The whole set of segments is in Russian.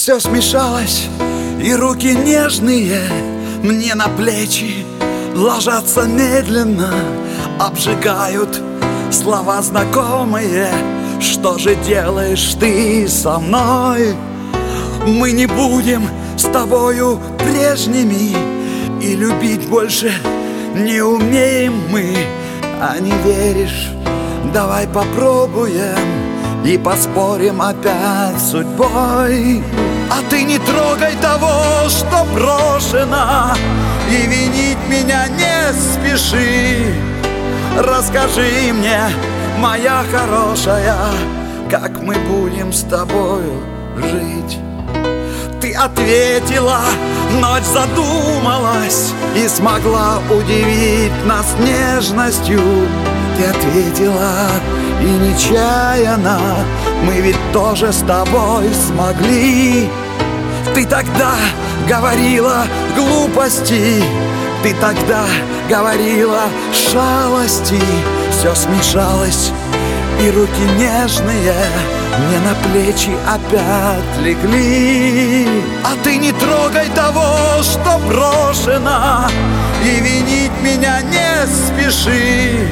Все смешалось, и руки нежные мне на плечи ложатся медленно, обжигают слова знакомые. Что же делаешь ты со мной? Мы не будем с тобою прежними, и любить больше не умеем мы. А не веришь? Давай попробуем и поспорим опять с судьбой. А ты не трогай того, что брошено, и винить меня не спеши. Расскажи мне, моя хорошая, как мы будем с тобою жить. Ты ответила, ночь задумалась и смогла удивить нас нежностью. Ты ответила, и нечаянно мы ведь тоже с тобой смогли. Ты тогда говорила глупости, ты тогда говорила шалости. Все смешалось, и руки нежные мне на плечи опять легли. А ты не трогай того, что брошено, и винить меня не спеши.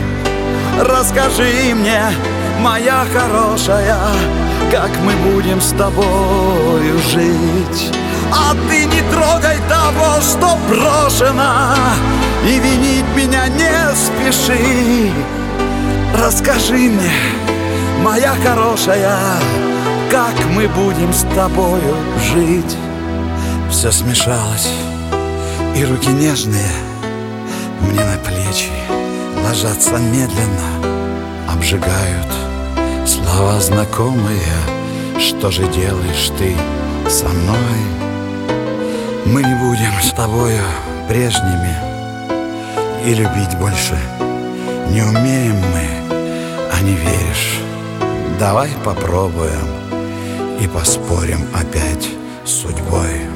Расскажи мне, моя хорошая, как мы будем с тобою жить. А ты не трогай того, что брошено, и винить меня не спеши. Расскажи мне, моя хорошая, как мы будем с тобою жить. Все смешалось, и руки нежные мне на плечи ложатся медленно, обжигают слова знакомые. Что же делаешь ты со мной? Мы не будем с тобою прежними, и любить больше не умеем мы. А не веришь? Давай попробуем и поспорим опять с судьбой.